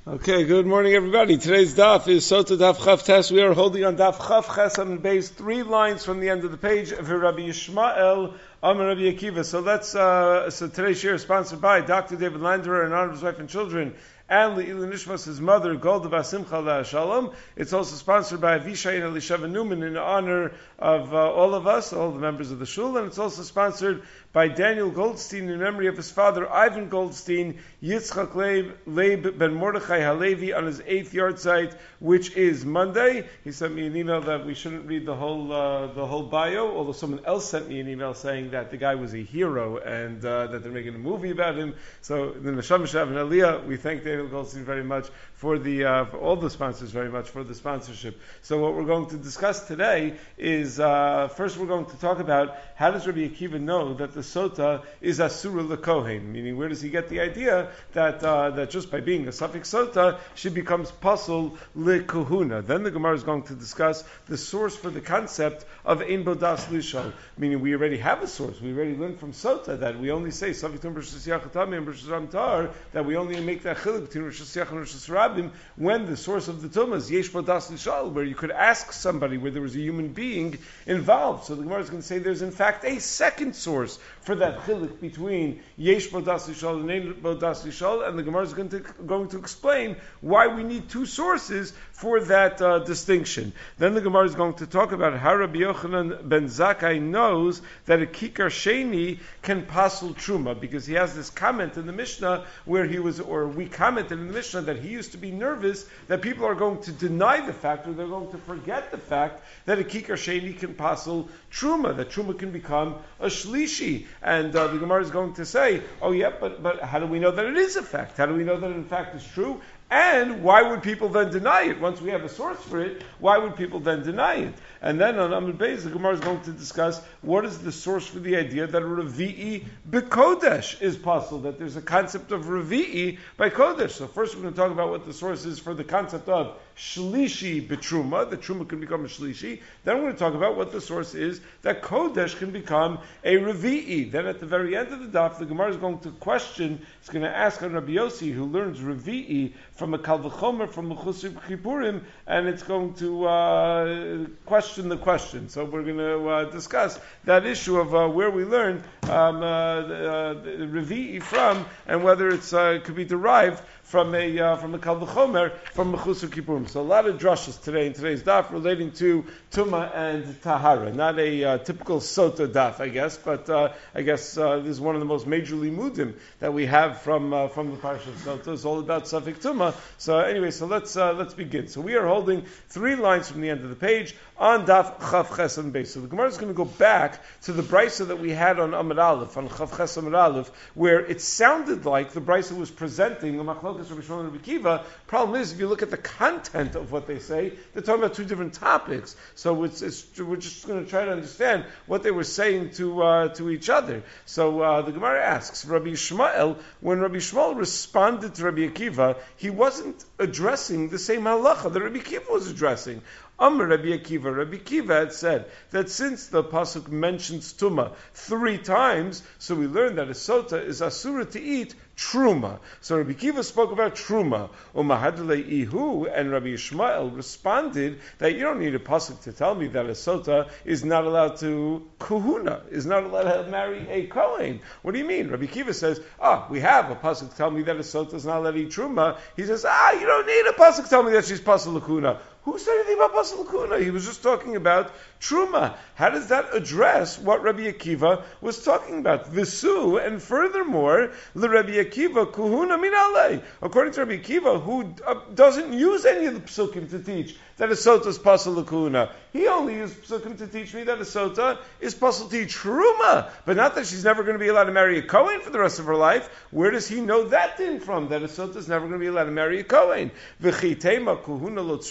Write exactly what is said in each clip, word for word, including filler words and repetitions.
Okay, good morning, everybody. Today's daf is Sota Daf Chaf Tes. We are holding on Daf Chaf Chesam base, three lines from the end of the page of Rabbi Yishmael Amar Rabbi Akiva. So let's. Uh, so today's share is sponsored by Doctor David Landerer in honor of his wife and children, and Le'ilu Nishmas, his mother, Golda Basimcha La Shalom. It's also sponsored by Avishai and Elisheva Newman in honor of uh, all of us, all the members of the shul, and it's also sponsored by Daniel Goldstein in memory of his father, Ivan Goldstein, Yitzchak Leib, Leib ben Mordechai Halevi, on his eighth yard site, which is Monday. He sent me an email that we shouldn't read the whole uh, the whole bio, although someone else sent me an email saying that the guy was a hero and uh, that they're making a movie about him. So the Neshama Shav and Aliyah, we thank Daniel Goldstein very much for the uh, for all the sponsors very much for the sponsorship. So what we're going to discuss today is uh, first we're going to talk about how does Rabbi Akiva know that the sota is asura lekohen, meaning where does he get the idea that uh, that just by being a suffix sota she becomes pasul lekohuna. Then the Gemara is going to discuss the source for the concept of ein bodas lishol, meaning we already have a source. We already learned from sota that we only say safitum b'shus yachatam and b'shus ramtar, that we only make that chiluk between rishus yach and rishus rabim when the source of the tumah is yesh bodas lishol, where you could ask somebody where there was a human being involved. So the Gemara is going to say there's in fact a second source for that chiluk between yesh bodas lishol and ein bodas lishol, and the Gemara is going to, going to explain why we need two sources for that uh, distinction. Then the Gemara is going to talk about how Rabbi Yochanan ben Zakkai knows that a kikar sheni can pasul truma, because he has this comment in the Mishnah where he was, or we commented in the Mishnah that he used to be nervous that people are going to deny the fact, or they're going to forget the fact that a kikar sheni can pasul truma, that truma can become a shlishi. And uh, the Gemara is going to say, oh yeah, but, but how do we know that it is a fact? How do we know that it in fact is true? And why would people then deny it? Once we have a source for it, why would people then deny it? And then on Amud Beis, the Gemara is going to discuss what is the source for the idea that Revi'i b'Kodesh is possible, that there's a concept of Revi'i by Kodesh. So first we're going to talk about what the source is for the concept of Shlishi b'Truma, that Truma can become a Shlishi. Then we're going to talk about what the source is that Kodesh can become a Revi'i. Then at the very end of the daf, the Gemara is going to question, it's going to ask on Rabbi Yossi, who learns Revi'i from a Kal V'chomer, from a Chusur Kippurim, and it's going to uh, question the question. So we're going to uh, discuss that issue of uh, where we learn um, uh, uh, Revi'i from, and whether it's uh, could be derived from a uh, from a Kal V'chomer, from a Chusur Kippurim. So a lot of drushes today in today's daf relating to Tuma and Tahara. Not a uh, typical Sota daf, I guess, but uh, I guess uh, this is one of the most major limudim that we have from uh, from the Parsha of Sota. It's all about Safek Tuma. So anyway, so let's uh, let's begin. So we are holding three lines from the end of the page on Daf Chav Chesam Beis. So the Gemara is going to go back to the brisa that we had on Amud Aleph, on Chav Chesam Amud Aleph, where it sounded like the brisa was presenting a Machlokas Rabbi Shimon and Rabbi Akiva. Problem is, if you look at the content of what they say, they're talking about two different topics. So it's, it's we're just going to try to understand what they were saying to uh, to each other. So uh, the Gemara asks, Rabbi Yishmael, when Rabbi Yishmael responded to Rabbi Akiva, he wasn't addressing the same halacha that Rabbi Akiva was addressing. Amar Rabbi Akiva, Rabbi Akiva had said that since the pasuk mentions tuma three times, so we learned that a sota is asura to eat truma. So Rabbi Akiva spoke about truma. Umahadle ihu, and Rabbi Yishmael responded that you don't need a pasuk to tell me that a sota is not allowed to kuhuna, is not allowed to marry a kohen. What do you mean? Rabbi Akiva says, ah, oh, we have a pasuk to tell me that a sota is not allowed to eat truma. He says, ah, you don't need a pasuk to tell me that she's pasul lakuna. Who said anything about pasul lakuna? He was just talking about truma. How does that address what Rabbi Akiva was talking about? Visu, and furthermore, the Rabbi Akiva kuhuna min alei. According to Rabbi Akiva, who uh, doesn't use any of the psukim to teach that a sota is pasul lakuna. He only used psukim to teach me that a sota is pasul to eat truma, but not that she's never going to be allowed to marry a kohen for the rest of her life. Where does he know that thing from? That a sota is never going to be allowed to marry a kohen. V'chitema kuhuna lo tzricha kra.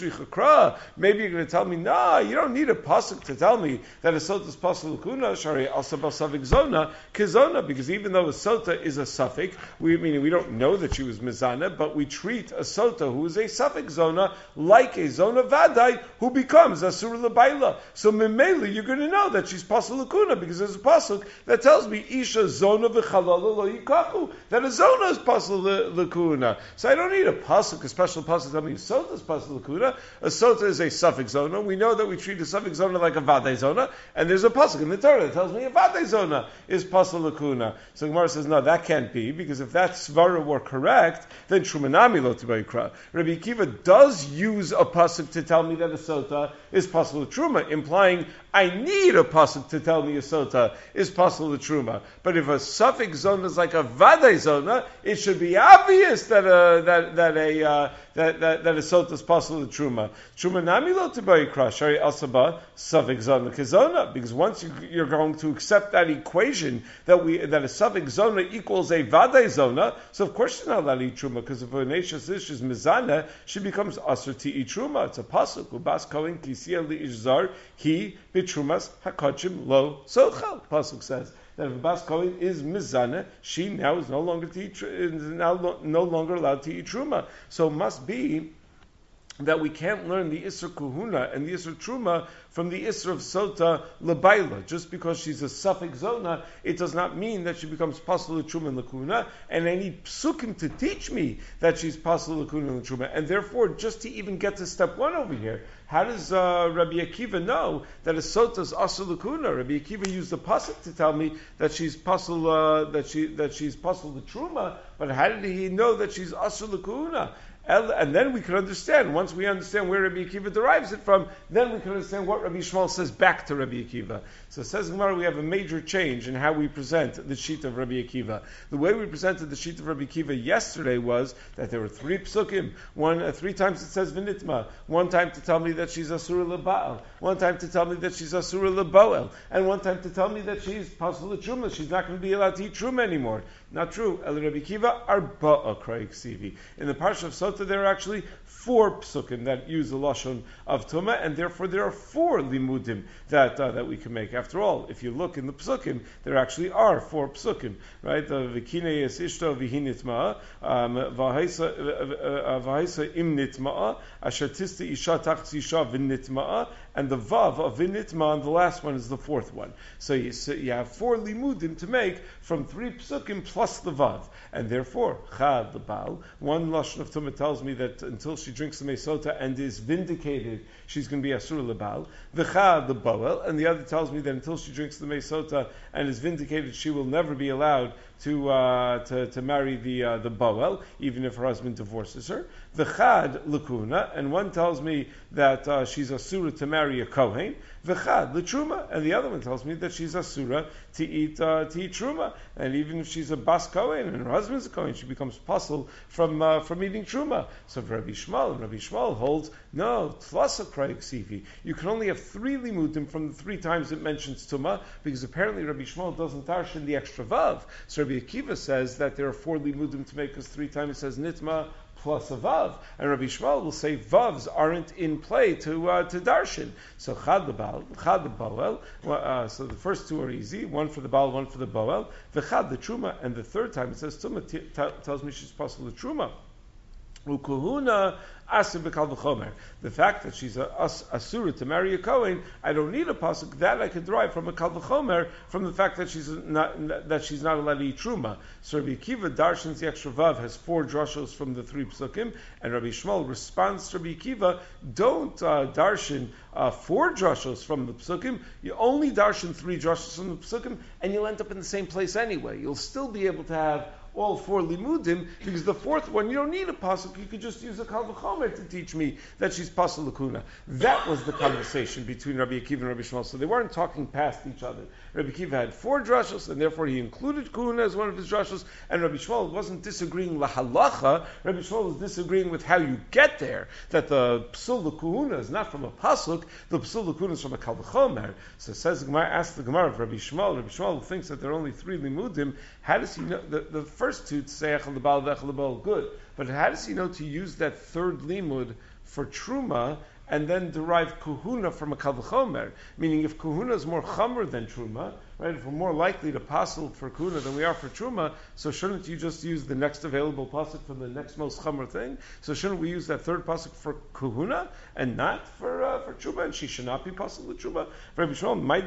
Mikra. Maybe you're going to tell me, no, you don't need a pasuk to tell me that a sota is pasuk l'kuna, shari also basavik zona, kizona, because even though a sota is a suffix, we meaning we don't know that she was mizana, but we treat a sota who is a suffix zona like a zona vadai who becomes asur l'bayla. So memela, you're going to know that she's pasuk l'kuna because there's a pasuk that tells me isha zona v'chalala lo yikachu, that a zona is pasuk l'kuna. So I don't need a pasuk, a special pasuk to tell me a sota is pasuk l'kuna. A sota is a suffix zona. We know that we treat a suffix zona like a vadai zona, and there's a pasuk in the Torah that tells me a vadai zona is pasuk l'kuna. So Gemara says, no, that can't be, because if that svara were correct, then Trumanami lo tibayikra. Rabbi Akiva does use a pasuk to tell me that a sota is pasuk l'truma, implying I need a pasuk to tell me a sota is pasuk l'truma. But if a suffix zona is like a vadai zona, it should be obvious that a that that a uh, that, that that a sota is pasuk l'truma. Trumanami lo tibayikra shari asaba suffix zona kizona, because once you, you're going to accept that equation that we that a suffix zona equals a vadai zona, so of course she's not allowed to eat truma, because if a nation ish is mizana, she becomes asur to eat truma. It's a pasuk ubas kohen kisiya li ishzar he bitrumas hakachim lo sochal. Pasuk says that if a bas kohen is mizana, she now is no longer to eat, is now no longer allowed to eat truma. So it must be that we can't learn the Isra Kuhuna and the Isra Truma from the Isra of Sota Lebaila. Just because she's a suffix zona, it does not mean that she becomes Pasul Truma and Lakuna, and I need psukim to teach me that she's Pasul Lakuna and Truma. And therefore, just to even get to step one over here, how does uh, Rabbi Akiva know that a Sota is Asur Lakuna? Rabbi Akiva used the pasuk to tell me that she's Pasul, uh, that she that she's Pasul Truma, but how did he know that she's Asur Lakuna? And then we can understand, once we understand where Rabbi Akiva derives it from, then we can understand what Rabbi Shmuel says back to Rabbi Akiva. So says Gemara, we have a major change in how we present the sheet of Rabbi Akiva. The way we presented the sheet of Rabbi Akiva yesterday was that there were three psukim. One, uh, three times it says v'nitma. One time to tell me that she's asura leba'al. One time to tell me that she's asura leboel. And one time to tell me that she's pasul truma. She's not going to be allowed to eat truma anymore. Not true. El Rabbi Akiva arba'a krayik sivi. In the parsha of Sota, there are actually four psukim that use the lashon of tuma, and therefore there are four limudim that uh, that we can make. After all, if you look in the psukim, there actually are four psukim, right? The v'kinei es ishto v'hinitma'a, v'haisa im nitma'a, asher tista isha tachas isha v'nitma'a, and the vav of v'nitma, and the last one is the fourth one. So you, so you have four limudim to make from three psukim plus the vav, and therefore chad the baal. One lashon of tuma tells me that until she drinks the mesota and is vindicated, she's going to be asur lebal. V'chad the boel, and the other tells me that until she drinks the mesota and is vindicated, she will never be allowed to uh, to, to marry the uh, the boel, even if her husband divorces her. V'chad l'kuna, and one tells me that uh, she's asura to marry a kohen. V'chad l'truma, and the other one tells me that she's asura to eat uh, to eat truma. And even if she's a bas kohen and her husband's a kohen, she becomes pasul from uh, from eating truma. So Rabbi Shmuel, Rabbi Shmuel holds no tlasa krayik sivi. You can only have three limudim from the three times it mentions tuma, because apparently Rabbi Shmuel doesn't darshan the extra vav. So Rabbi Akiva says that there are four limudim to make, because three times it says nitma plus a vav, and Rabbi Shmuel will say vavs aren't in play to uh, to darshan. So chad the baal, chad the boel. Uh, so the first two are easy, one for the baal, one for the boel. The chad the truma, and the third time it says tuma t- t- tells me she's possible the truma. Ukuhuna asur b'kal v'chomer. The fact that she's a as, asura to marry a kohen, I don't need a pasuk. That I can derive from a kal v'chomer, from the fact that she's not that she's not allowed to eat truma. So Rabbi Akiva darshan's the extra vav has four drashos from the three psukim, and Rabbi Shmuel responds to Rabbi Akiva, don't uh, darshan uh, four drashos from the psukim. You only darshan three drashos from the psukim, and you'll end up in the same place anyway. You'll still be able to have all four limudim, because the fourth one, you don't need a pasuk, you could just use a kal v'chomer to teach me that she's pasul lakuna. That was the conversation between Rabbi Akiva and Rabbi Shmuel, so they weren't talking past each other. Rabbi Akiva had four drashos, and therefore he included kuna as one of his drashos, and Rabbi Shmuel wasn't disagreeing lahalacha, Rabbi Shmuel was disagreeing with how you get there, that the psul lakuna is not from a pasuk, the psul lakuna is from a kal v'chomer. So says the Gemara, asks the Gemara of Rabbi Shmuel, Rabbi Shmuel thinks that there are only three limudim. How does he know, the, the first two, to say echel lebal v'echel lebal, good, but how does he know to use that third limud for truma and then derive kuhuna from a kal v'chomer, meaning if kuhuna is more chamer than truma, right? If we're more likely to passel for kuhuna than we are for truma, so shouldn't you just use the next available pasuk from the next most chamer thing? So shouldn't we use that third pasuk for kuhuna and not for uh, for truma? And she should not be passel l'truma. Rabbi Shmuel, my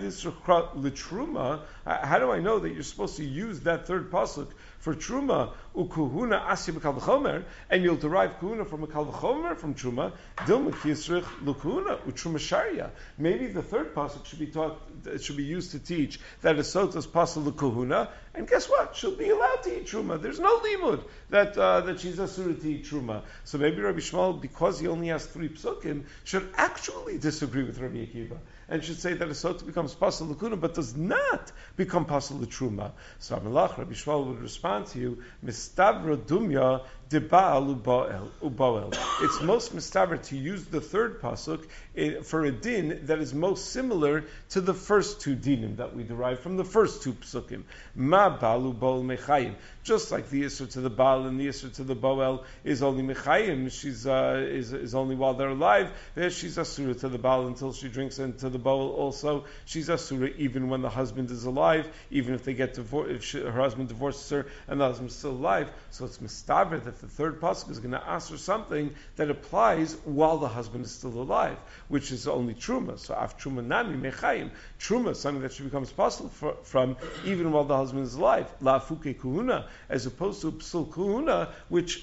l'truma. How do I know that you're supposed to use that third pasuk for truma ukuhuna asya b'kal v'chomer, and you'll derive kuhuna from a kal v'chomer from truma? Dilma kisrich l'kuhuna utruma sharia. Maybe the third pasuk should be taught. It should be used to teach that a sota is pasal l'kuhuna, and guess what? She'll be allowed to eat truma. There's no limud that uh, that she's asura to eat truma. So maybe Rabbi Shmuel, because he only has three psukim, should actually disagree with Rabbi Akiva and should say that a sota becomes pasal l'kuhuna, but does not become pasal l'truma. So Amalach, Rabbi Shmuel would respond to you, mistavra dumya deba'al uboel. It's most mistaver to use the third pasuk for a din that is most similar to the first two dinim that we derive from the first two psukim. Ma balu boel mechayim. Just like the Isra to the Baal and the Isra to the Boel is only Mechayim, she's uh, is is only while they're alive. There she's Asura to the Baal until she drinks, and to the Boel also she's Asura even when the husband is alive, even if they get divorced, if she, her husband divorces her and the husband's still alive. So it's mistaber that the third pasuk is going to ask her something that applies while the husband is still alive, which is only Truma. So af Truma nami Mechayim. Truma, something that she becomes possible for, from even while the husband is alive. La Fuke Kuhuna, as opposed to Psul Kuhuna, which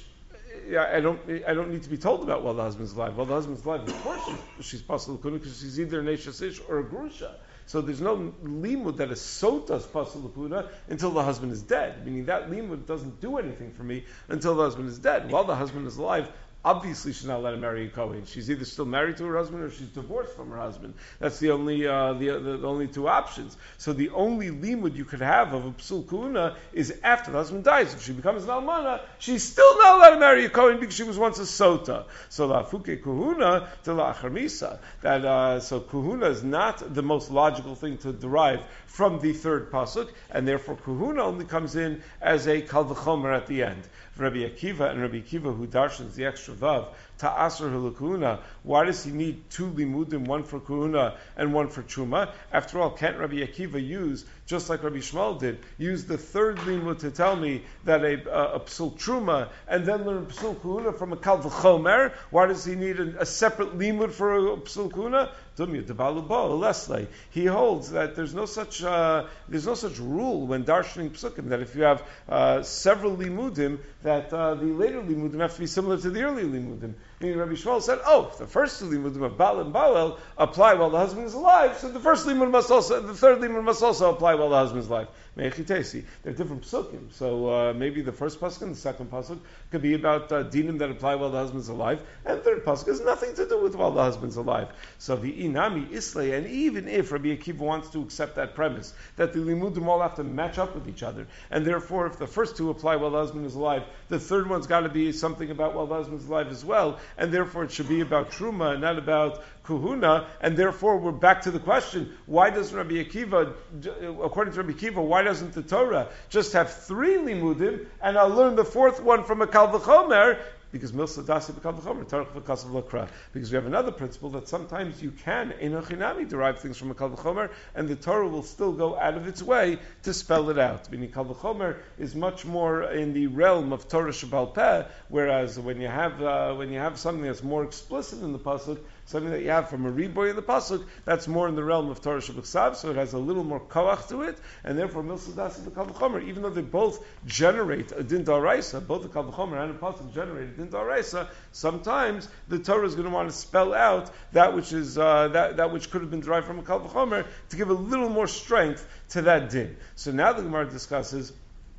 I don't I don't need to be told about while the husband's alive. While the husband's alive, of course she's, she's Psul Kuhuna because she's either an Eishasish or a Grusha. So there's no limud that is sotas Psul Kuhuna until the husband is dead. Meaning that limud doesn't do anything for me until the husband is dead. While the husband is alive, obviously she's not allowed to marry a Kohen. She's either still married to her husband or she's divorced from her husband. That's the only uh, the, the, the only two options. So the only limud you could have of a psul kuhuna is after the husband dies. If she becomes an almana, she's still not allowed to marry a Kohen because she was once a sota. So la fuke kuhuna to la acharmisa. That uh, so kuhuna is not the most logical thing to derive from the third pasuk, and therefore kuhuna only comes in as a kal v'chomer at the end. Rabbi Akiva and Rabbi Akiva who darshans the extra vav ta'asr hulakuna. Why does he need two limudim, one for kuhuna and one for truma? After all, can't Rabbi Akiva use, just like Rabbi Shmuel did, use the third limud to tell me that a, a, a psul truma and then learn psul kuhuna from a kal v'chomer? Why does he need a, a separate limud for a psul kuhuna? He holds that there's no such uh, there's no such rule when darshaning psukim that if you have uh, several limudim that uh, the later limudim have to be similar to the early limudim. Meaning Rabbi Shmuel said, oh, if the first two limudim of Baal and Balel apply while the husband is alive, so the first limud must also, the third limud must also apply while the husband is alive. Me'echitesi. They're different psukim. So uh, maybe the first pasuk and the second pasuk could be about uh, dinim that apply while the husband's alive, and the third pasuk has nothing to do with while the husband's alive. So the inami islay, and even if Rabbi Akiva wants to accept that premise, that the limudim all have to match up with each other, and therefore if the first two apply while the husband is alive, the third one's got to be something about while the husband's alive as well, and therefore it should be about truma and not about kuhuna, and therefore we're back to the question, why doesn't Rabbi Akiva, according to Rabbi Akiva, why doesn't the Torah just have three limudim, and I'll learn the fourth one from a kal v'chomer, because milsa dasi b'kal v'chomer, tarach v'kasav l'kra. Because we have another principle that sometimes you can, enochinami, derive things from a kal v'chomer, and the Torah will still go out of its way to spell it out. Meaning kal v'chomer is much more in the realm of Torah Shabbal Peh, whereas when you have uh, when you have something that's more explicit in the pasuk, something that you have from a riboy in the pasuk, that's more in the realm of Torah Shabbat, so it has a little more koach to it, and therefore milsa dasi b'kal v'chomer, even though they both generate a din d'oraisa, both the kal v'chomer and the pasuk generate a din d'oraisa, sometimes the Torah is going to want to spell out that which is uh, that that which could have been derived from a kal v'chomer to give a little more strength to that din. So now the Gemara discusses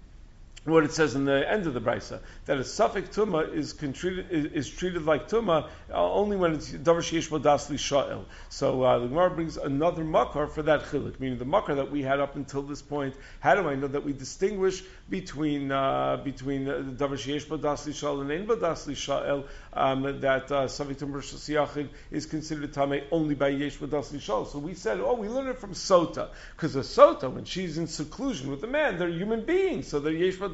what it says in the end of the brisa, that a suffix tuma is, treated, is, is treated like tuma uh, only when it's davar sheyesh bo das li sha'el. So uh, the Gemara brings another makar for that chiluk, meaning the makar that we had up until this point. How do I know that we distinguish between uh, between uh, davar sheyesh bo das li sha'el and ein bo das li sha'el? Um, that uh, suffix tuma rishus yachid is considered tamei only by yesh bo das li sha'el. So we said, oh, we learn it from sota, because a sota, when she's in seclusion with a man, they're human beings, so they're yesh bo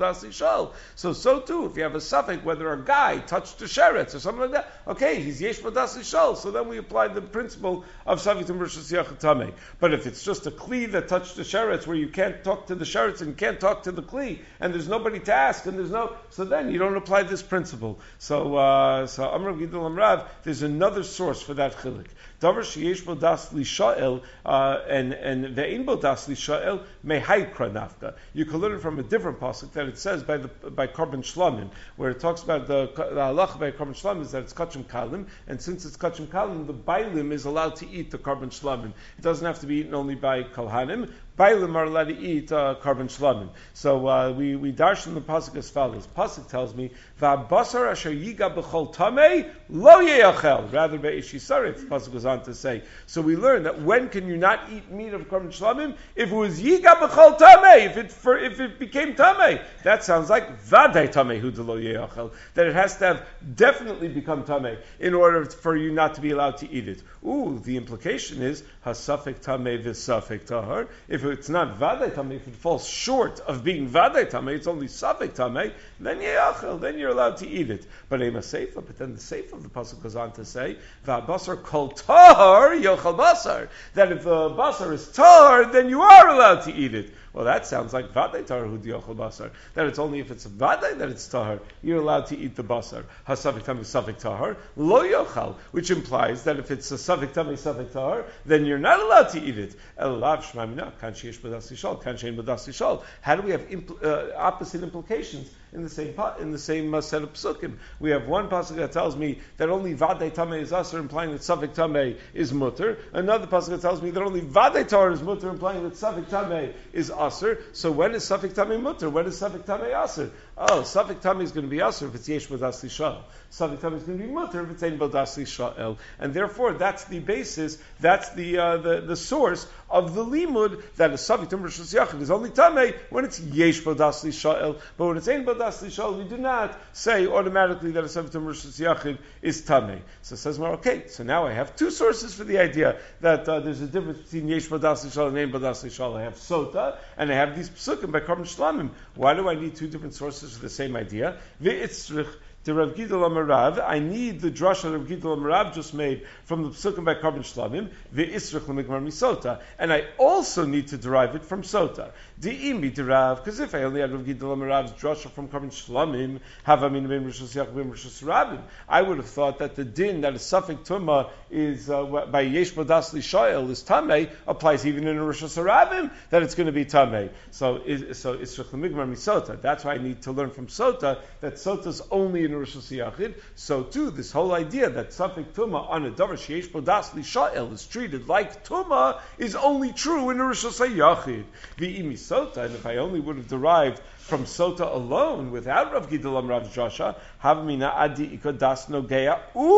B'das Lishal. So, so too, if you have a suffix, whether a guy touched the sheretz or something like that, okay, he's Yesh B'das Lishal. So then we apply the principle of Savik Tum Rishus Yachid Tamei. But if it's just a kli that touched the sheretz, where you can't talk to the sheretz and can't talk to the kli, and there's nobody to ask, and there's no, so then you don't apply this principle. So, uh, so Amr Gidol Amrav, there's another source for that chilik. Davar sheyesh bo das lishael, and and ve'in bo das lishael mehaykra nafka. You can learn from a different pasuk that it says by the by Karban Shlamim, where it talks about the, the halach by Karban Shlamim is that it's kachim kalim, and since it's kachim kalim, the bailim is allowed to eat the Karban Shlamim. It doesn't have to be eaten only by kolhanim. Bailim are allowed to eat uh, Karban Shlamim. So uh, we we darshan the pasuk as follows. Pasuk tells me va'basar asher yiga b'chol tamei lo yeyachel. Rather be'ishisarif. The pasuk goes on to say. So we learn that when can you not eat meat of Karban Shlamim? If it was yiga b'chol tamei, if it for, if it became tamei, that sounds like vaday tamei hu de lo yeyachel. That it has to have definitely become tamei in order for you not to be allowed to eat it. Ooh, the implication is hasafik tamei v'safik tahar. If it's not vaday tamei, if it falls short of being vaday tamei, it's only safik tamei, then yeyachel, then you're allowed to eat it. But ema seifa, but then the seifa of the pasuk goes on to say va'basar kol tahar yochel basar. That if the basar is tahar, then you are allowed to eat it. Well, that sounds like vaday tahar hu yochel basar. That it's only if it's vaday that it's tahar, you're allowed to eat the basar. Hasafik tamei safik tahar lo yochel, which implies that if it's a safik tamei safik tahar, then you're not allowed to eat it. Elav shmamina kan sheyesh b'das lishal kan shein b'das lishal. How do we have impl- uh, opposite implications in the same in the same uh, set of psukim? We have one pasuk that tells me that only vaday tamei is aser, implying that safik tamei is mutter. Another pasuk that tells me that only vaday tahar is mutter, implying that safik tamei is aser. So when is safik tamei mutter? When is safik tamei aser? Oh, safik tamei is going to be aser if it's yesh b'das lishal. Safik tamei is going to be mutter if it's ein b'das lishal. And therefore, that's the basis. That's the uh, the the source of the limud that a safik tamei rishus yachid is only tamei when it's yesh b'das lishal. But when it's ein b'das lishal, we do not say automatically that a safik tamei rishus yachid is tamei. So it says more. Okay, so now I have two sources for the idea that uh, there's a difference between yesh b'das lishal and ein b'das lishal. I have sota and I have these psukim by Karban Shlamim. Why do I need two different sources for the same idea? V'itzrich to Rav Gidol Amarav, I need the drasha Rav Gidol Amarav just made from the psukim by Karban Shlamim, v'isrich l'migmar misota, and I also need to derive it from sota. Di'imi derav, because if I only had Rav Gidol Amarav's drasha from Karban Shlamim, havamin ben rishus yachid ben rishus rabim, I would have thought that the din that a safek tumah is uh, by yesh b'das lishayel is tamei applies even in a rishus rabim that it's going to be tamei. So is, so isrich l'migmar misota. That's why I need to learn from sota that sota is only in Rishus Yachid. So too, this whole idea that safek tuma on a davar sheyesh b'das lisha'el is treated like tuma is only true in a Rishus Yachid. V'imi sota, and if I only would have derived from sota alone without Rav Gidol Amrav's drasha, havmina adi ikodas nogeya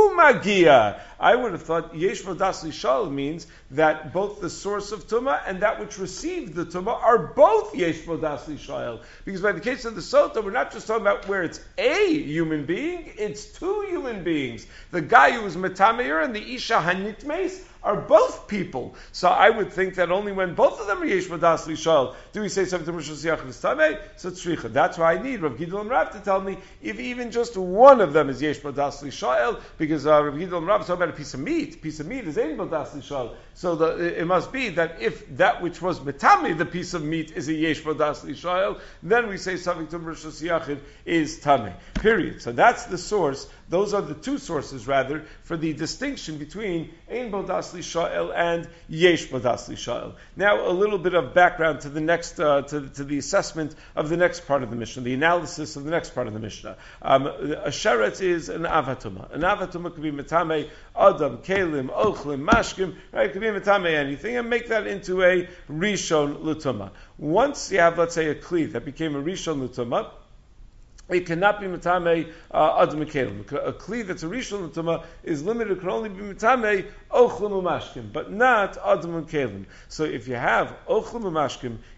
umagia. I would have thought yesh b'das lisha'el means that both the source of tuma and that which received the tuma are both yesh b'das lisha'el. Because by the case of the sota, we're not just talking about where it's a human being, it's two human beings. The guy who was metameir and the isha hanitmes are both people. So I would think that only when both of them are yesh b'das lisha'el do we say something to Rishus Yachid is tamei. So tzricha. That's why I need Rav Gidol Amrav to tell me if even just one of them is yesh b'das lisha'el, because uh, Rav Gidol Amrav is talking about a piece of meat. A piece of meat is ein b'das lisha'el. So the, it must be that if that which was metame, the piece of meat, is a yesh b'das lisha'el, then we say something to Rishus Yachid is tamei. Period. So that's the source. Those are the two sources, rather, for the distinction between ein b'das lisha'el and yesh b'das lisha'el. Now, a little bit of background to the next, uh, to, to the assessment of the next part of the Mishnah, the analysis of the next part of the Mishnah. Um, a sheretz is an avatuma. An avatuma could be metame adam, kelim, ochlim, mashkim. Right? It could be metame anything, and make that into a rishon l'tuma. Once you have, let's say, a kli that became a rishon l'tuma, it cannot be metame uh, adam kelim. A kli that's a rishon l'tuma is limited; it can only be metame ochlim umashkim, but not adam kelim. So if you have ochlim umashkim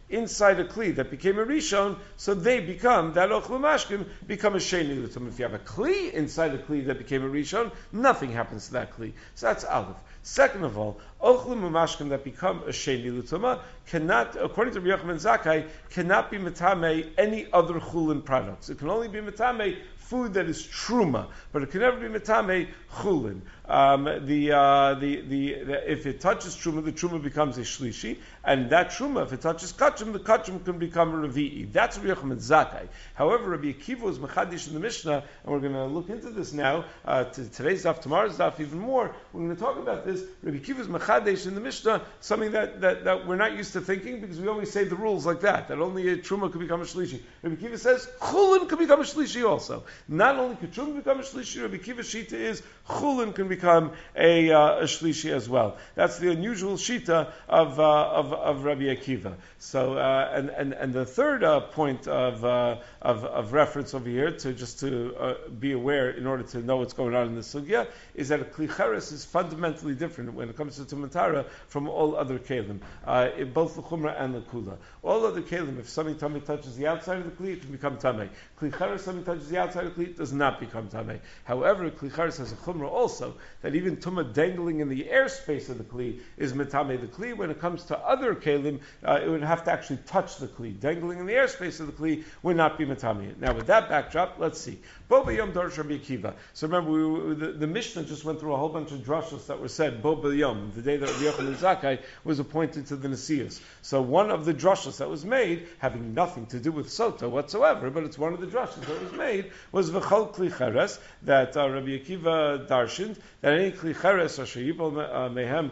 inside a kli that became a rishon, so they become, that ochlu mashkim, become a sheni l'tumah. If you have a kli inside a kli that became a rishon, nothing happens to that kli. So that's aleph. Second of all, ochlu mashkim that become a sheni l'tumah cannot, according to Rabbi Yochanan Zakkai, cannot be metame any other chulin products. It can only be metame food that is truma, but it can never be metame chulin. Um, the, uh, the, the, the, if it touches truma, the truma becomes a shlishi, and that truma, if it touches kachim, the kachim can become a revi'i. That's Rabbi Yochanan Zakkai. However, Rabbi Akiva was mechadish in the Mishnah, and we're going to look into this now. Uh, to today's daf, tomorrow's daf, even more. We're going to talk about this. Rabbi Akiva was mechadish in the Mishnah, something that, that, that we're not used to thinking, because we always say the rules like that, that only a truma could become a shlishi. Rabbi Akiva says chulin could become a shlishi also. Not only could truma become a shlishi, Rabbi Akiva's shita is chulin can become a, uh, a shlishi as well. That's the unusual shita of uh, of, of Rabbi Akiva. So, uh, and, and and the third uh, point of, uh, of of reference over here, to just to uh, be aware in order to know what's going on in the sugya, is that a kli cheres is fundamentally different when it comes to tumatara from all other kelim, uh, in both the chumrah and the kula. All other kelim, if something tummy touches the outside of the kli, it can become tamei. Kli cheres, something touches the outside of the kli, it does not become tamei. However, kli cheres has a chumrah also, that even tumah dangling in the airspace of the kli is metame the kli. When it comes to other kelim, uh, it would have to actually touch the kli. Dangling in the airspace of the kli would not be metame. Now, with that backdrop, let's see. Bo b'yom darash Rabbi Akiva. So remember, we, the, the Mishnah just went through a whole bunch of drashos that were said Bo b'yom, the day that Rabbi Yochanan Zakkai was appointed to the Nesius. So one of the drashos that was made, having nothing to do with Sota whatsoever, but it's one of the drashos that was made, was v'chol kli cheres, that uh, Rabbi Akiva darshaned, that any kli cheres asher yipol mehem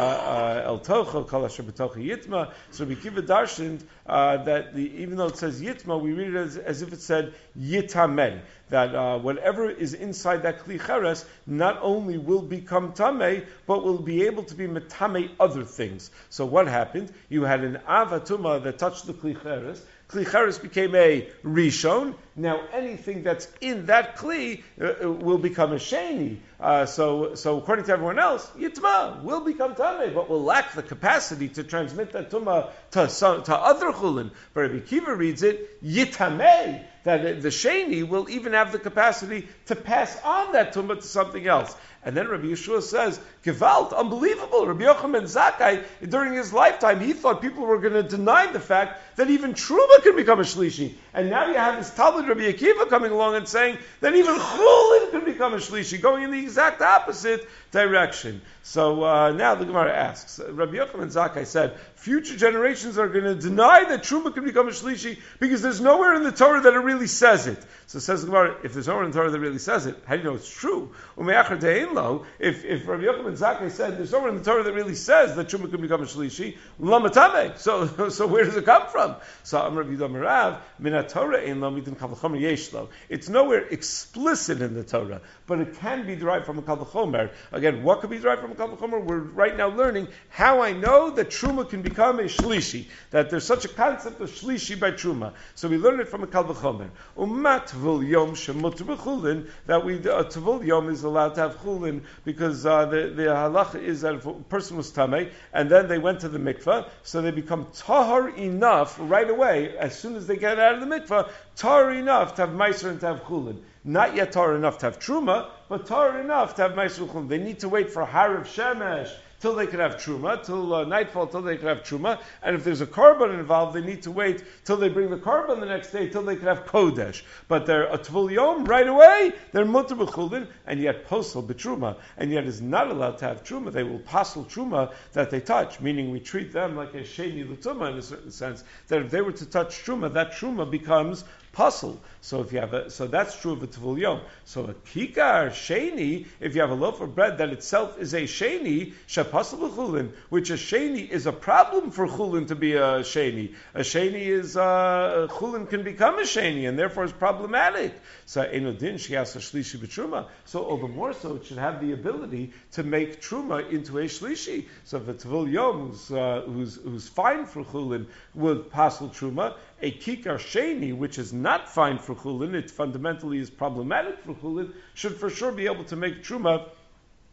el tocho kol asher b'tocho yitma. So Rabbi Akiva darshaned uh, that the, even though it says yitma, we read it as, as if it said yitamei, that uh, whatever is inside that kli cheres not only will become tamei, but will be able to be metamei other things. So what happened? You had an avatuma that touched the kli cheres. Kli cheres became a rishon. Now anything that's in that kli uh, will become a sheni. Uh, so, so according to everyone else, yitma will become tamei, but will lack the capacity to transmit that tuma to, to other chulin. But Rabbi Akiva reads it yitamei, that the sheni will even have the capacity to pass on that tumah to something else. And then Rabbi Yeshua says, Gewalt, unbelievable. Rabbi Yochanan Zakkai, during his lifetime, he thought people were going to deny the fact that even truma can become a shlishi. And now you have this Talmud Rabbi Akiva coming along and saying that even chulin can become a shlishi, going in the exact opposite direction. So uh, now the Gemara asks, Rabbi Yochanan Zakkai said, future generations are going to deny that truma can become a shlishi because there's nowhere in the Torah that it really says it. So says the Gemara, if there's nowhere in the Torah that really says it, how do you know it's true? If, if Rabbi Yochanan Zakkai said there's nowhere in the Torah that really says that truma can become a shlishi, lamatame. So, so where does it come from? So Amar Rabbi Yudah Marav, min Torah ein lo midin kal v'chomer yesh lo. It's nowhere explicit in the Torah, but it can be derived from a kal v'chomer. Again, what could be derived from a kal v'chomer? We're right now learning how I know that truma can become a shlishi, that there's such a concept of shlishi by truma. So we learn it from a kal v'chomer. Umat tvul yom shemut b'chulin, that we uh, tvul yom is allowed to have chulin because uh, the the halacha is that if a person was tamei and then they went to the mikveh, so they become tahar enough right away as soon as they get out of the mikveh, tahar enough to have meiser and to have chulin. Not yet tahar enough to have truma, but tahar enough to have meiser and chulin. They need to wait for harav shemesh till they could have truma, till uh, nightfall, till they could have truma. And if there's a korban involved, they need to wait till they bring the korban the next day, till they could have kodesh. But they're a tvul yom right away. They're mutar b'chulin, and yet posel b'truma, and yet is not allowed to have truma. They will pasel truma that they touch, meaning we treat them like a sheni l'tuma in a certain sense. That if they were to touch truma, that truma becomes puzzle. So if you have a, so that's true of a tvul yom. So a kikar sheni, if you have a loaf of bread that itself is a sheni, shapasel b'chulin, which a sheni is a problem for chulin to be a sheni. A sheni is uh, chulin can become a sheni, and therefore is problematic. So enodin shias a shlishi b'truma. So all the more so, it should have the ability to make truma into a shlishi. So if a tvul yom who's, uh, who's who's fine for chulin would pasel truma, a kikar sheni, which is not fine for chulin, it fundamentally is problematic for chulin, should for sure be able to make truma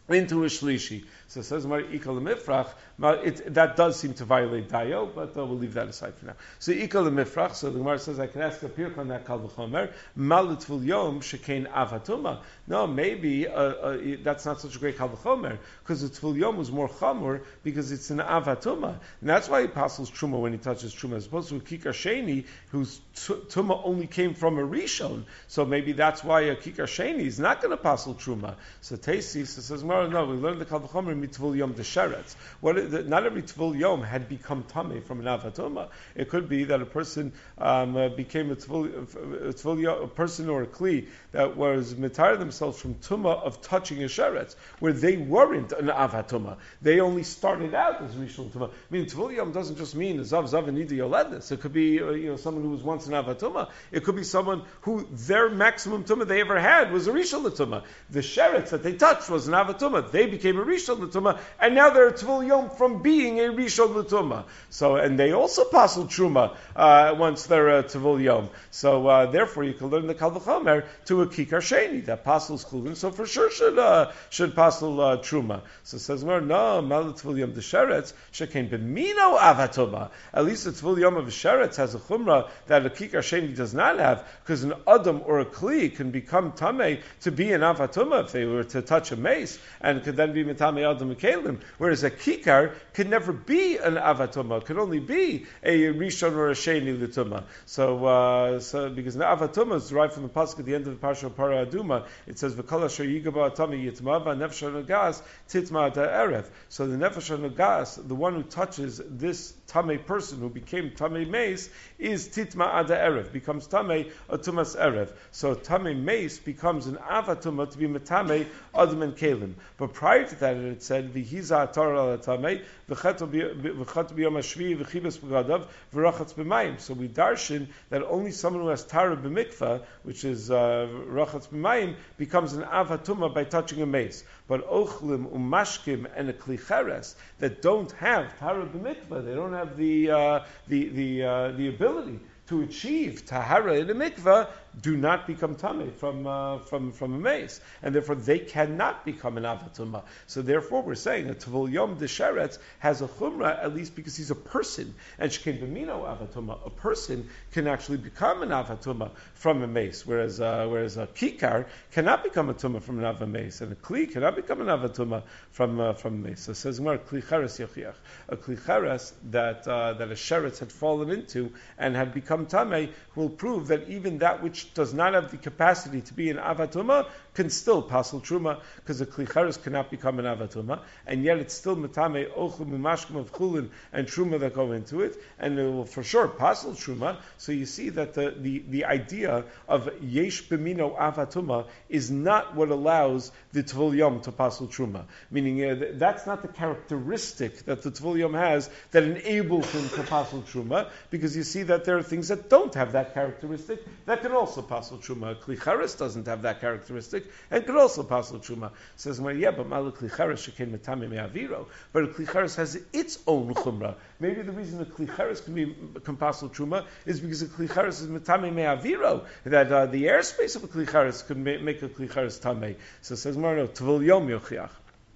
into a shlishi. So it says Mar Ikal Mifrach. It, that does seem to violate Dayo, but uh, we'll leave that aside for now. So Ikal Mifrach. So the Gemara says I can ask a pirk on that Kal V'chomer. Malit Yom Shekain Avatuma. No, maybe uh, uh, that's not such a great Kal V'chomer because the Tfil Yom was more chamor because it's an Avatuma, and that's why he passes Truma when he touches Truma, as opposed to a Kikar Sheni whose t- Tuma only came from a Rishon. So maybe that's why a Kikar Sheni is not going to pass Truma. So Tesis says, no, no, we learned the Kal V'chomer mitvul yom desheretz. What is the, not every tvul yom had become tamei from an avatuma. It could be that a person um, uh, became a tvul, a tvul yom, a person or a kli that was mitar themselves from tuma of touching a sheretz, where they weren't an avatuma. They only started out as rishon tuma. I mean, tvul yom doesn't just mean zav zav and nida yoledis. It could be uh, you know someone who was once an avatuma. It could be someone who their maximum tuma they ever had was a rishon tuma. The sheretz that they touched was an avatuma. They became a rishon l'tuma, and now they're a tvul yom from being a rishon l'tuma. So, and they also passel truma uh, once they're a tvul yom. So, uh, therefore, you can learn the Kal V'chomer to a kikar sheni that passels chulin. So, for sure, should uh, should passel uh, truma. So, it says more no mal tvul yom desheretz shekain b'mino avatuma. At least the tvul yom of sheretz has a chumrah that a kikar sheni does not have, because an adam or a kli can become tamei to be an avatuma if they were to touch a mace, and could then be mitame adam mekalim. Whereas a kikar could never be an avatuma; could only be a rishon or a sheni l'tuma. So, uh, so because the avatuma is derived from the pasuk at the end of the parsha of Para Aduma. It says v'kol asher yigaba atami yitma v'nefesh nagas titma erev. So the nefesh nagas, the one who touches this tamei person who became tamei mace, is titma ada erev, becomes tamei atumas erev. So tamei mace becomes an avatuma to be metame adam and kalim. But prior to that, it said v'hiza atar al tamei v'chet b'yom hashvi v'chibas b'gadav v'rachatz b'mayim. So we darshan that only someone who has tara b'mikvah, which is uh, rachatz b'mayim, becomes an avatuma by touching a mace. But ochlim umashkim and a klicheres that don't have tara b'mikvah, they don't have the uh, the the uh, the ability to achieve tahara in a mikvah, do not become tamei from uh, from from a mace, and therefore they cannot become an avatuma. So therefore, we're saying that tvul yom desheretz has a chumrah at least because he's a person, and shekain b'mino avatuma, a person can actually become an avatuma from a mace, whereas uh, whereas a kikar cannot become a tuma from an ava mace, and a kli cannot become an avatuma from uh, from a mace. So it says more kli cheres yochiach, a kli cheres that uh, that a sheretz had fallen into and had become tamei will prove that even that which does not have the capacity to be an avatuma can still passel truma, because the klicharis cannot become an avatuma, and yet it's still metame ochum umashkim of chulin and truma that go into it, and it will for sure passel truma. So you see that the, the, the idea of yesh b'mino avatuma is not what allows the tvul yom to passel truma. Meaning uh, that's not the characteristic that the tvul yom has that enables him to passel truma, because you see that there are things that don't have that characteristic that can also passel truma. Klicharis doesn't have that characteristic and could also passel truma. Says, well, yeah, but malu klicharis shekain metame me'aviro. But a klicharis has its own chumrah. Maybe the reason the klicharis can be can passel truma is because a klicharis is metame me'aviro, that uh, the airspace of a klicharis could ma- make a klicharis tamei. So it says, no, tvul yom yochiach.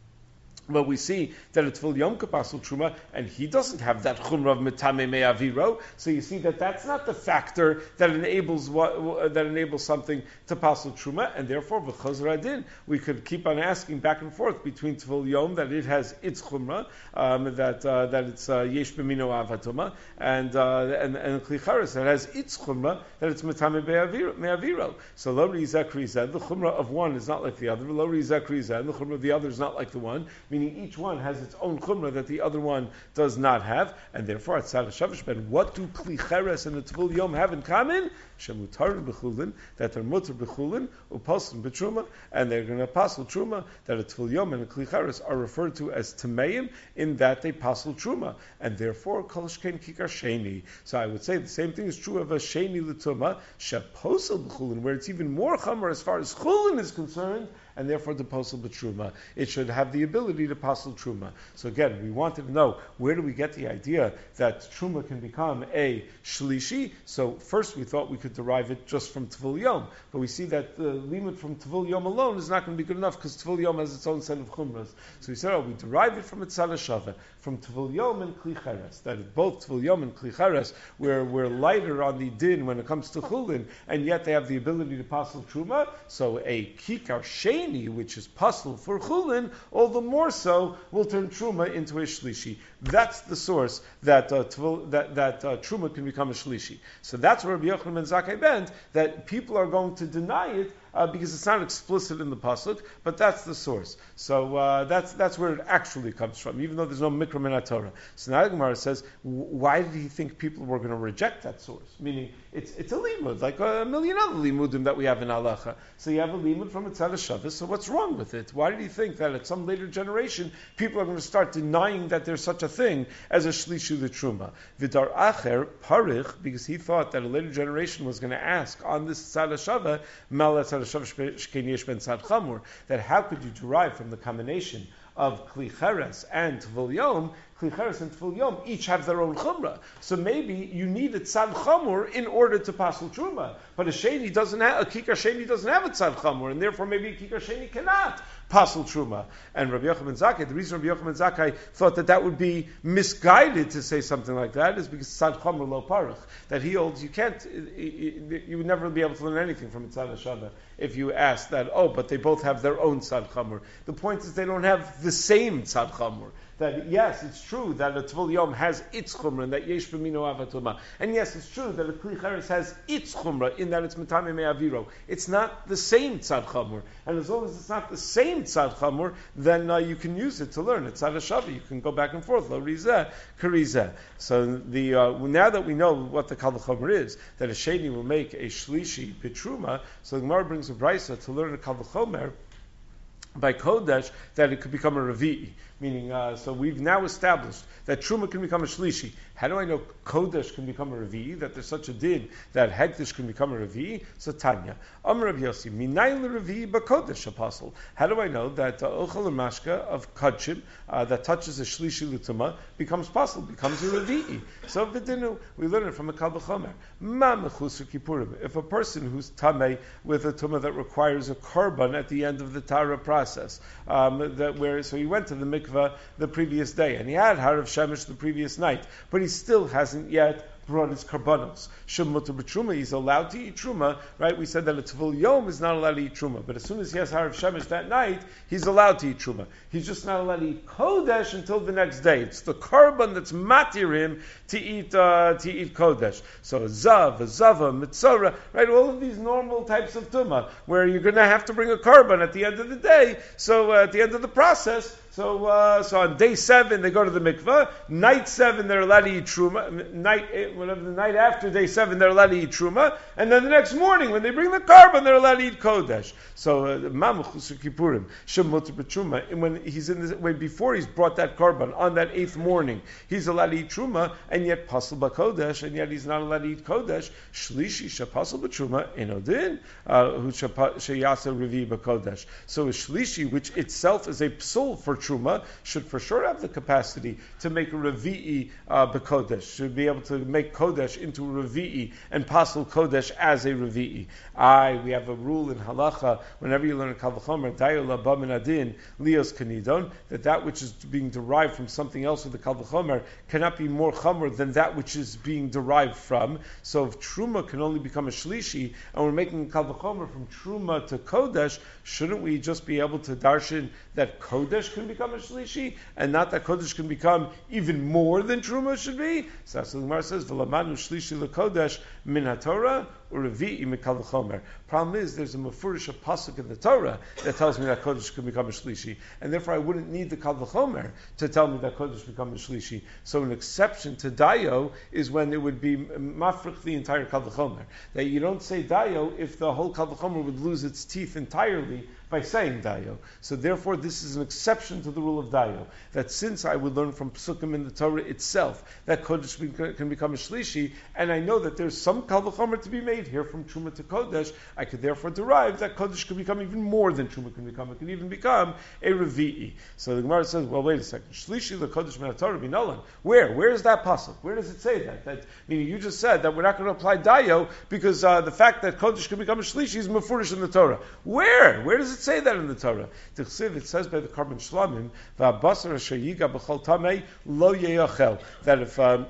But we see that it's Tvul Yom Kapasel Truma, and he doesn't have that Chumra of Metame Me'aviro. So you see that that's not the factor that enables what, that enables something to Pasel Truma, and therefore V'chazar Adin, we could keep on asking back and forth between Tvul Yom that it has its Chumra, um, that uh, that it's uh, Yesh B'mino Avatuma, and uh, and and Klicharis that has its Chumra that it's Metame Me'aviro. So Lo Rizakri said the Chumra of one is not like the other. Lo Rizakri said the Chumra of the other is not like the one. Meaning each one has its own chumrah that the other one does not have, and therefore at Tzad HaShavish Ben, what do Kli Cheres and the Tvul Yom have in common? Shemutar b'chulin, that they're mutar b'chulin, upasim b'truma, and they're going to passel truma, that a Tvul Yom and a Kli Cheres are referred to as tameim, in that they passel truma, and therefore kol shkein kikar sheni. So I would say the same thing is true of a sheni l'tuma, sheposel b'chulin, where it's even more chamor as far as chulin is concerned, and therefore the posel b'truma. It should have the ability to posel truma. So again, we wanted to know, where do we get the idea that truma can become a shlishi? So first we thought we could derive it just from Tvul Yom, but we see that the limud from Tvul Yom alone is not going to be good enough because Tvul Yom has its own set of chumras. So we said, oh, we derive it from Etzal Shava, from Tvul Yom and Kli Cheres. That is both Tvul Yom and Kli Cheres, where we're lighter on the din when it comes to chulin, and yet they have the ability to pasel truma. So a kikar sheni, which is pasel for chulin, all the more so will turn truma into a shlishi. That's the source that uh, tvul, that, that uh, truma can become a shlishi. So that's where Rabbi Yochanan ben Zakkai bent, that people are going to deny it Uh, because it's not explicit in the pasuk, but that's the source. So uh, that's that's where it actually comes from, even though there's no mikra min Torah. So now the Gemara says, why did he think people were going to reject that source? Meaning, it's it's a limud, like a million other limudim that we have in halacha. So you have a limud from Etzal Shavis. So what's wrong with it? Why did he think that at some later generation people are going to start denying that there's such a thing as a shlishu the truma? Vidar acher parich, because he thought that a later generation was going to ask on this Etzal Shava mal that how could you derive from the combination of Kli Cheres and Tvul Yom? Kli Cheres and Tvul Yom each have their own chumrah. So maybe you need a tzad chamur in order to pasel truma. But a sheni doesn't have, a kikar sheni doesn't have a tzad chamur, and therefore maybe a kikar sheni cannot pasel truma. And Rabbi Yochanan ben Zakkai, the reason Rabbi Yochanan ben Zakkai thought that that would be misguided to say something like that is because tzad chamur lo parach, that he holds you can't, you would never be able to learn anything from tzad hashava if you ask that, oh, but they both have their own tzad chamur. The point is they don't have the same tzad chamur. That yes, it's true that a Tvul Yom has its chumrah and that yesh b'mino avatuma. And yes, it's true that a Kli Cheres has its chumrah in that it's metame me'aviro. It's not the same tzad chamur. And as long as it's not the same tzad chamur, then uh, you can use it to learn. It's tzad hashavi. You can go back and forth. Lo rizeh, karizeh. So the uh, now that we know what the kal v'chomer is, that a sheni will make a shlishi pitruma, so the Gemara brings a brisa to learn a kal v'chomer by Kodesh that it could become a Revi'i. Meaning, uh, so we've now established that Truma can become a Shlishi. How do I know Kodesh can become a Revi'i? That there's such a din that Hekdesh can become a Revi'i? So Tanya. Amr Rabbi Yossi, Minayin Revi'i B'Kodesh Apostle. How do I know that Ochel uh, Mashka of Kadshim uh, that touches a Shlishi L'Tuma becomes possible, becomes a Revi'i? So V'dinu, we learn it from a Kal V'chomer. Ma Mechusar Kippurim. If a person who's Tameh with a Tumah that requires a Korban at the end of the Tara process, um, that where so he went to the mikveh the previous day, and he had Harav Shemesh the previous night, but he still hasn't yet brought his karbanos. Shemmutar b'truma, he's allowed to eat truma, right? We said that a Tvul Yom is not allowed to eat truma, but as soon as he has Harav Shemesh that night, he's allowed to eat truma. He's just not allowed to eat kodesh until the next day. It's the karban that's matir him to eat uh, to eat kodesh. So a zav, a zava, mitzora, right? All of these normal types of tuma, where you're going to have to bring a karban at the end of the day. So uh, at the end of the process. So, uh, so on day seven they go to the mikveh. Night seven they're allowed to eat truma. Night, eight, whatever the night after day seven they're allowed to eat truma, and then the next morning when they bring the karban they're allowed to eat kodesh. So, mamachus kippurim shemmutar b'truma. And when he's in this way before he's brought that karban on that eighth morning, he's allowed to eat truma, and yet pasal b'kodesh, and yet he's not allowed to eat kodesh. Shlishi shapasal b'truma enodin who sheyasa revi b'kodesh. So a shlishi, which itself is a psul for truma, should for sure have the capacity to make a revi'i uh, b'kodesh, should be able to make kodesh into a revi'i and pasal kodesh as a revi'i. I we have a rule in halacha whenever you learn a kal v'chomer dayo laba min adin lios kanidon, that that which is being derived from something else with the kal v'chomer cannot be more chomer than that which is being derived from. So if truma can only become a shlishi, and we're making a kal v'chomer from truma to kodesh, shouldn't we just be able to darshan that kodesh can become a shlishi, and not that kodesh can become even more than truma should be? So the Gemara says, "V'lamanu shlishi lekodesh min haTorah u'revi'i mikal v'chomer." Problem is, there's a mefurish a pasuk in the Torah that tells me that kodesh can become a shlishi, and therefore I wouldn't need the kal v'chomer to tell me that kodesh become a shlishi. So an exception to dayo is when it would be mafrich the entire kal v'chomer. That you don't say dayo if the whole kal v'chomer would lose its teeth entirely by saying dayo. So therefore this is an exception to the rule of dayo, that since I would learn from psukim in the Torah itself that kodesh can become a shlishi, and I know that there's some kal v'chomer to be made made here from Truma to Kodesh, I could therefore derive that Kodesh could become even more than Truma can become. It could even become a Revi'i. So the Gemara says, well, wait a second. Shlishi leKodesh min haTorah b'nolan. Where? Where is that pasuk? Where does it say that? That meaning you just said that we're not going to apply Dayo because uh, the fact that Kodesh can become a Shlishi is mefurish in the Torah. Where? Where does it say that in the Torah? T'chsiv, it says by the Karban Shlamim, v'abasar asher yiga b'chol tamei lo yeyachel. That if um,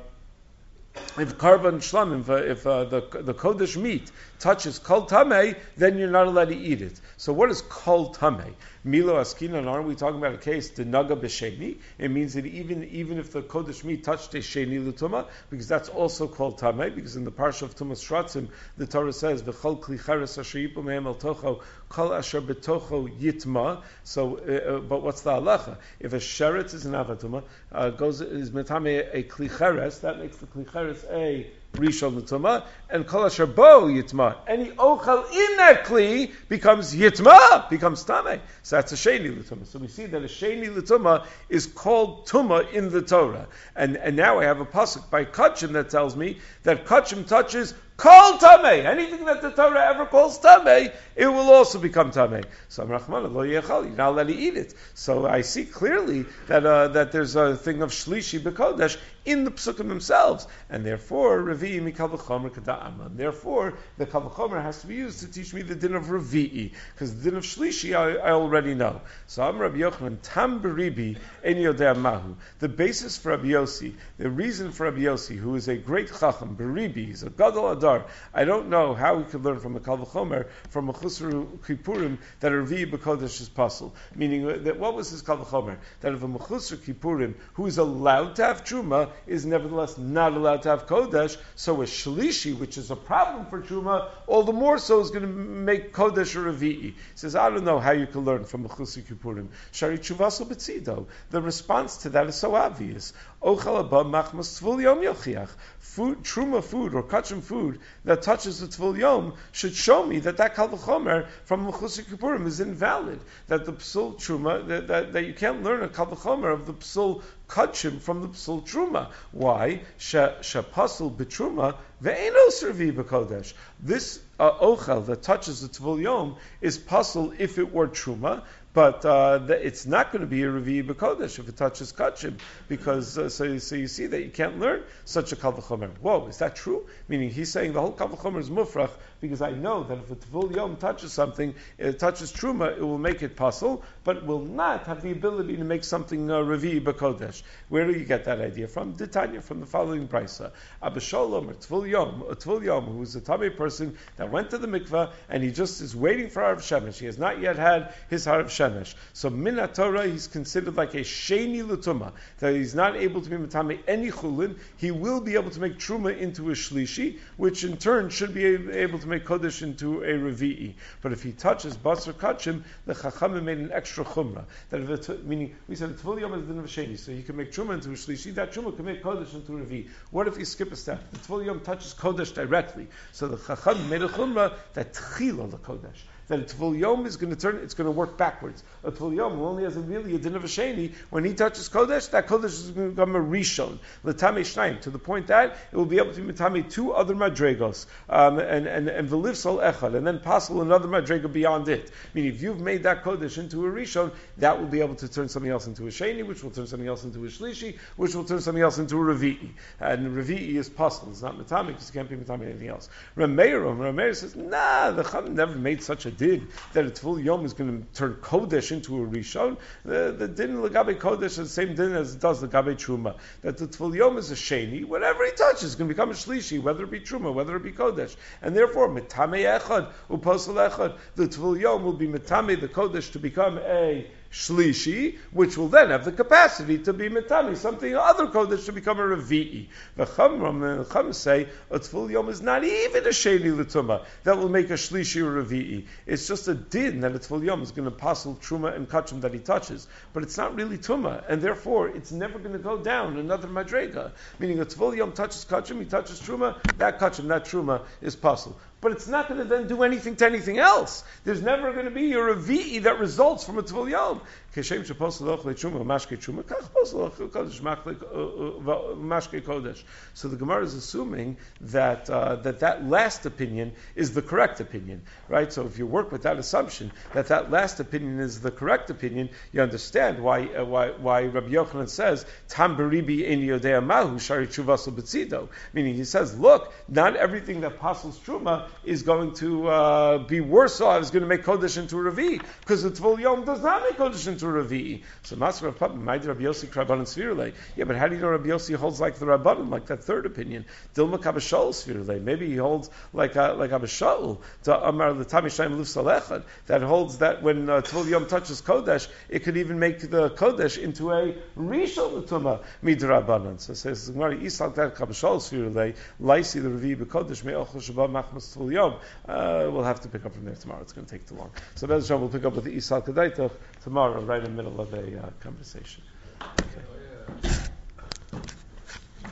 if Karban Shlamim, if uh, the the Kodesh meat touches Kol Tamei, then you're not allowed to eat it. So what is Kol Tamei? Milo Askinan, aren't we talking about a case, the Naga B'Sheni? It means that even even if the Kodesh meat touched a Sheni L'Tumah, because that's also called Tamei, because in the Parsha of Tumas Shratzim, the Torah says, V'chol Kli Cheres asher yipu mehem al tocho, Kol asher b'tocho yitma. So, uh, uh, but what's the halacha? If a Sheretz is an Avatuma, uh, goes, is Metame a Kli Cheres, that makes the Kli Cheres a Rishon l'tumah, and kol asher bo yitma. Any ochel in that kli becomes yitma, becomes tameh. So that's a sheni l'tumah. So we see that a sheni l'tumah is called tumah in the Torah. And and now I have a pasuk by Kachim that tells me that Kachim touches kol tameh. Anything that the Torah ever calls tameh, it will also become tameh. So Rachman lo yechal, you're not allowed to eat it. So I see clearly that uh, that there's a thing of shlishi b'kodesh in the psukim themselves, and therefore Revi'i mikal v'chomer kada'ama. Therefore, the kal v'chomer has to be used to teach me the din of Revi'i, because the din of Shlishi I, I already know. So I'm Rabbi Yochanan tam beribi en yodea mahu. The basis for Rabbi Yossi, the reason for Rabbi Yossi, who is a great chacham, beribi, he's a gadol adar. I don't know how we could learn from the kal v'chomer, from a chusru kippurim, that a Revi'i b'kodesh is possible. Meaning that what was his kal v'chomer? That if a mechusru kippurim who is allowed to have truma is nevertheless not allowed to have kodesh, so a shlishi, which is a problem for truma, all the more so is going to make kodesh or revi'i. He says, I don't know how you can learn from Mechusar Kippurim. Shari Chuvaso Betzido. The response to that is so obvious. Ochel haba machmas tvul yom yochiach. Food, truma food or kachim food that touches the tvul yom should show me that that kal v'chomer from Mechusar Kippurim is invalid. That the psul truma, that, that, that you can't learn a kal v'chomer of the psul kachim from the psul truma. Why? Shapasul betruma ve'eno servi b'kodesh. This uh, ochel that touches the tvul yom is pasul if it were truma, but uh, the, it's not going to be a revi'i b'kodesh if it touches kachim, because uh, so, so you see that you can't learn such a kal v'chomer. Whoa, is that true? Meaning he's saying the whole kal v'chomer is mufrach, because I know that if a tvul yom touches something, it touches truma, it will make it pasul, but it will not have the ability to make something uh, revi'i b'kodesh. Where do you get that idea from? Ditanya, from the following brisa. Abba Sholom, or tvul yom, a tvul yom, who is a tamei person that went to the mikveh and he just is waiting for harav shemesh. He has not yet had his harav shemesh. So min Torah, he's considered like a sheni l'tumah, that he's not able to be metamei any chulin. He will be able to make truma into a shlishi, which in turn should be able to make kodesh into a revi'i. But if he touches basar kachim, the chachamim made an extra chumrah. That if it, meaning we said tvul yom is the din of sheni, so he can make truma into a shlishi. That truma can make kodesh into a revi'i. What if you skip a step? The tvul yom touches kodesh directly, so the chachamim made a chumrah that tchila the kodesh. That a tvul yom is going to turn, it's going to work backwards. A tvul yom only has a really a din of a sheni. When he touches kodesh, that kodesh is going to become a rishon, l'tamei shnayim, to the point that it will be able to be metamei two other madregos, um, and and and v'livsol echad, and then possible another madrega beyond it. Meaning, if you've made that kodesh into a rishon, that will be able to turn something else into a sheni, which will turn something else into a shlishi, which will turn something else into a revi'i. And revi'i is possible; it's not metamei because it can't be metamei anything else. Rameir, Rameir says, nah, the Chacham never made such a did that a tvul yom is going to turn kodesh into a rishon. The, the din legabe kodesh is the same din as it does legabe truma. That the tvul yom is a sheni. Whatever he touches is going to become a shlishi, whether it be truma, whether it be kodesh. And therefore, mitame echad uposel echad, the tvul yom will be mitame the kodesh to become a shlishi, which will then have the capacity to be metami, something other kodesh to become a revi'i. The Chumram and Chum say a tvul yom is not even a sheni l'tumah that will make a shlishi or revi'i. It's just a din that a tvul yom is going to passel truma and kachim that he touches, but it's not really tumah, and therefore it's never going to go down another madrega. Meaning a tvul yom touches kachim, he touches truma, that kachim, that truma is passel. but it's not going to then do anything to anything else. There's never going to be a revi'i that results from a Tvul Yom. Keshem sheposel loch lechuma mashke chuma kach posel loch kodesh mashke kodesh. So the Gemara is assuming that uh, that that last opinion is the correct opinion, right? So if you work with that assumption that that last opinion is the correct opinion, you understand why uh, why why Rabbi Yochanan says tam beribi ein yodea mahu shari tshuvasel betzido. Meaning he says, look, not everything that passes truma is going to uh, be worse off. Is going to make kodesh into a revi, because the Tvul Yom does not make kodesh into a revi. So Master of Papa, my Rabbi Yossi Rabbanan Svirle. Yeah, but how do you know Rabbi Yossi holds like the Rabbanan, like that third opinion? Dilma Kabashol Svirle. Maybe he holds like uh, like Abashol to Amar the Tamishayim Luf Salechad, that holds that when uh, Tvul Yom touches kodesh, it could even make the kodesh into a rishon l'tuma midrabanan. So it says Gemara Isal that Kabashol Svirle Laisi the revi bekodesh me'ochel shabbat machmas Tvul Yom. We'll have to pick up from there tomorrow. It's going to take too long. So Bez Hashem, we'll pick up with the Isal Kedaitach tomorrow, right in the middle of a uh, conversation. Okay.